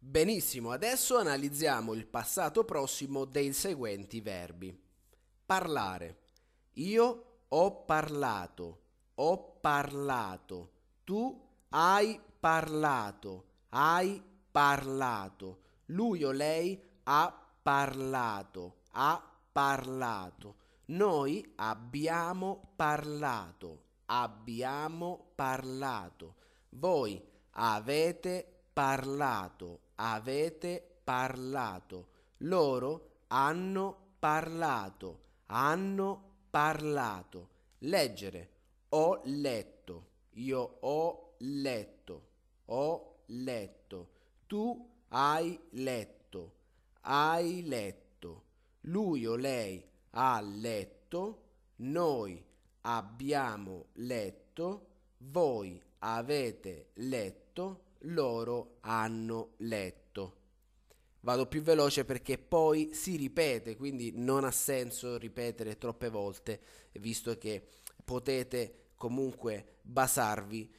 Benissimo, adesso analizziamo il passato prossimo dei seguenti verbi. Parlare. Io ho parlato, ho parlato. Tu hai parlato, hai parlato. Lui o lei ha parlato, ha parlato. Noi abbiamo parlato, abbiamo parlato. Voi avete parlato, avete parlato. Loro hanno parlato, hanno parlato. Leggere. Ho letto. Io ho letto. Ho letto. Tu hai letto. Hai letto. Lui o lei ha letto. Noi abbiamo letto. Voi avete letto. Loro hanno letto. Vado più veloce perché poi si ripete, quindi non ha senso ripetere troppe volte, visto che potete comunque basarvi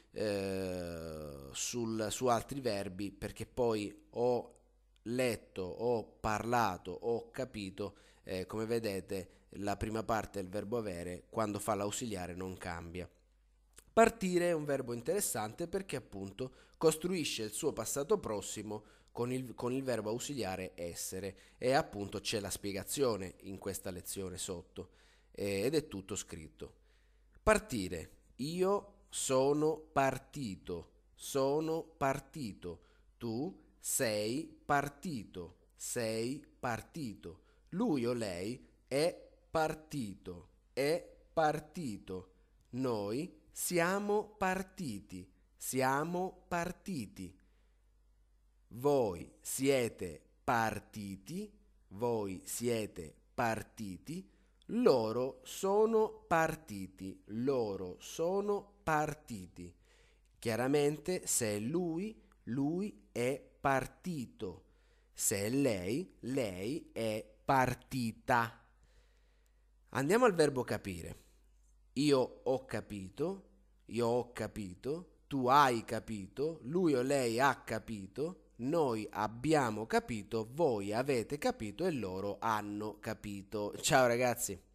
su altri verbi, perché poi ho letto, ho parlato, ho capito, come vedete la prima parte del verbo avere quando fa l'ausiliare non cambia. Partire è un verbo interessante perché appunto costruisce il suo passato prossimo con il verbo ausiliare essere e appunto c'è la spiegazione in questa lezione sotto ed è tutto scritto. Partire. Io sono partito. Tu sei partito. Lui o lei è partito. Noi siamo partiti. Voi siete partiti, voi siete partiti, loro sono partiti, loro sono partiti. Chiaramente se è lui è partito. Se è lei è partita. Andiamo al verbo capire. Io ho capito, tu hai capito, lui o lei ha capito, noi abbiamo capito, voi avete capito e loro hanno capito. Ciao ragazzi!